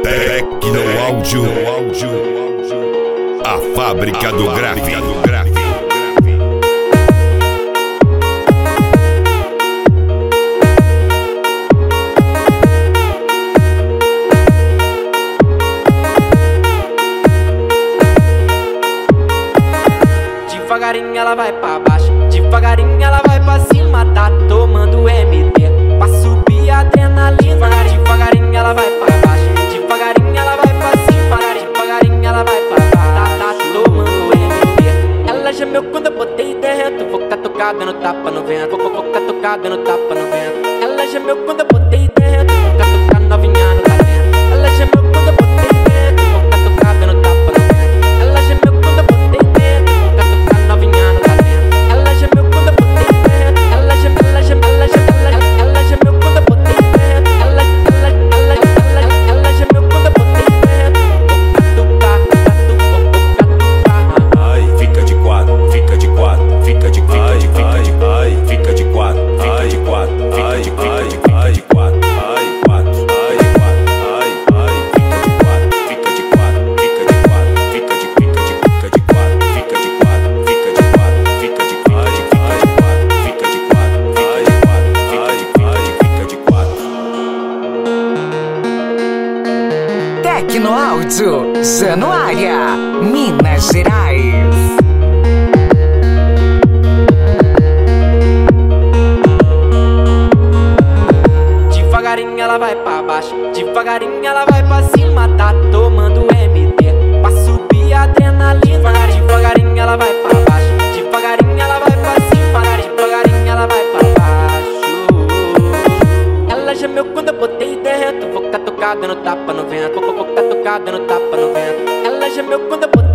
Tecno Áudio, a fábrica do gráfico. Devagarinho ela vai pra baixo, devagarinho ela vai pra cima, tá tomando MD pra subir a adrenalina. Devagarinho ela vai pra baixo, devagarinho ela vai pra cima, devagarinho ela vai pra baixo, tá tomando MD. Ela gemeu quando eu botei dentro, vou catucar dando tapa no vento, vou catucar dando tapa no vento. Ela gemeu quando eu botei dentro, vou catucar novinha no talento. Ela gemeu quando eu botei dentro, vou catucar dando tapa no vento. Ela gemeu quando eu botei dentro, vou catucar novinha no talento. Ela gemeu quando eu botei dentro, ela gemeu quando eu botei dentro, ela gemeu quando eu botei dentro, vou catucar. Ai, fica de quatro, fica de quatro, fica de quatro, fica de quatro, fica de quatro, fica de quatro, ai, quatro, ai, quatro, ai, fica de quatro, fica de quatro, fica de quatro, fica de quatro, fica de quatro, fica de quatro, fica de quatro, fica de quatro, fica de quatro. Tecno Áudio, Januária, Minas Gerais. Devagarinho ela vai pra baixo, devagarinho ela vai pra cima, tá tomando MD pra subir a adrenalina. Devagarinho ela vai pra baixo, devagarinho ela vai pra cima, devagarinho ela vai pra baixo. Ela gemeu quando eu botei dentro, vou catucar dando tapa no vento, vou catucar dando tapa no vento. Ela gemeu quando eu botei